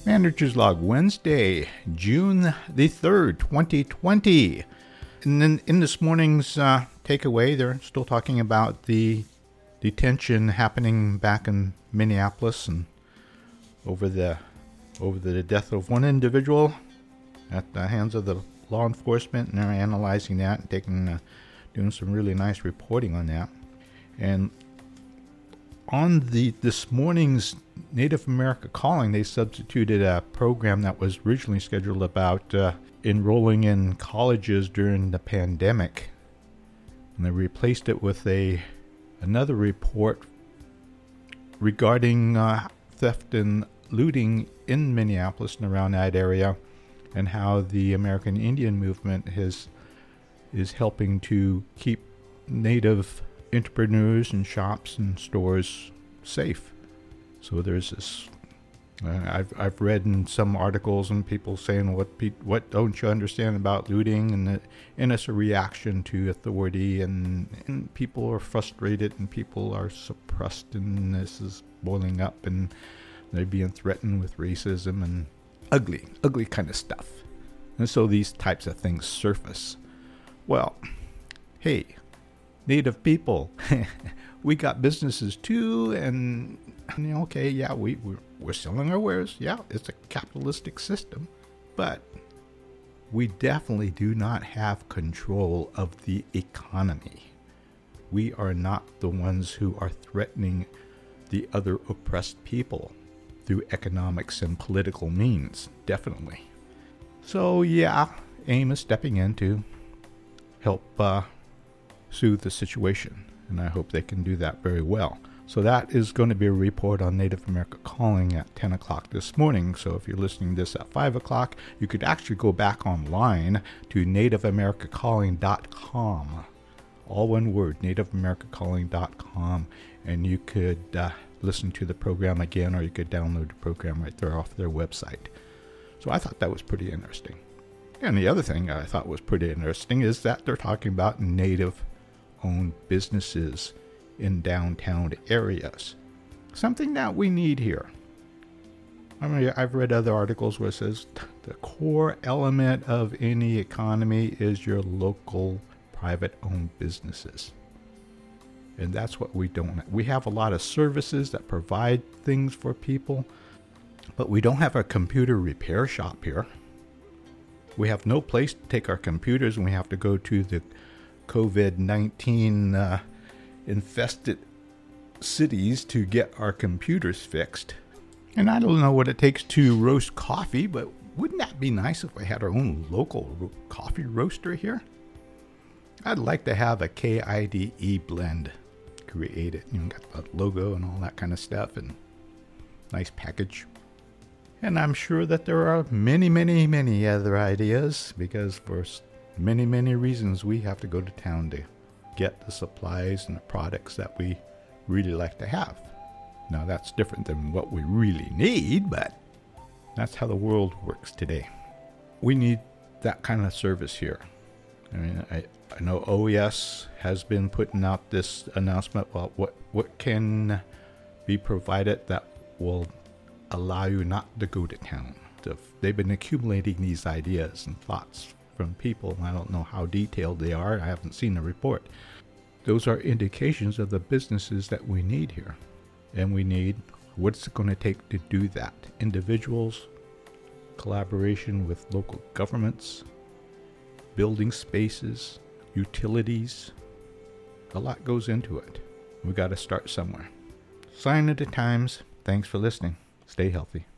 Manager's Log, Wednesday, June the 3rd, 2020. And then in this morning's takeaway, they're still talking about the detention happening back in Minneapolis and over the death of one individual at the hands of the law enforcement, and they're analyzing that and doing some really nice reporting on that. And on this morning's Native America Calling, they substituted a program that was originally scheduled about enrolling in colleges during the pandemic, and they replaced it with another report regarding theft and looting in Minneapolis and around that area, and how the American Indian movement is helping to keep Native entrepreneurs and shops and stores safe. So there's this. I've read in some articles and people saying what don't you understand about looting, and it's a reaction to authority, and people are frustrated and people are suppressed, and this is boiling up, and they're being threatened with racism and ugly kind of stuff. And so these types of things surface. Well, hey, Native people, we got businesses too, and okay, yeah, we're selling our wares. Yeah, it's a capitalistic system, but we definitely do not have control of the economy. We are not the ones who are threatening the other oppressed people through economics and political means, definitely. So yeah, AIM is stepping in to help soothe the situation, and I hope they can do that very well. So that is going to be a report on Native America Calling at 10 o'clock this morning. So if you're listening to this at 5 o'clock, you could actually go back online to nativeamericacalling.com. All one word, nativeamericacalling.com, and you could listen to the program again, or you could download the program right there off their website. So I thought that was pretty interesting. And the other thing I thought was pretty interesting is that they're talking about Native-owned businesses in downtown areas. Something that we need here. I mean, I've read other articles where it says the core element of any economy is your local private-owned businesses. And that's what we don't have. We have a lot of services that provide things for people, but we don't have a computer repair shop here. We have no place to take our computers, and we have to go to the COVID-19 infested cities to get our computers fixed. And I don't know what it takes to roast coffee, but wouldn't that be nice if we had our own local coffee roaster here? I'd like to have a KIDE blend created. Got the logo and all that kind of stuff, and nice package. And I'm sure that there are many, many, many other ideas, because for many, many reasons we have to go to town to get the supplies and the products that we really like to have. Now that's different than what we really need, but that's how the world works today. We need that kind of service here. I mean, I know OES has been putting out this announcement about what can be provided that will allow you not to go to town. They've been accumulating these ideas and thoughts from people, and I don't know how detailed they are. I haven't seen the report. Those are indications of the businesses that we need here. And we need, what's it going to take to do that? Individuals, collaboration with local governments, building spaces, utilities. A lot goes into it. We got to start somewhere. Sign of the times. Thanks for listening. Stay healthy.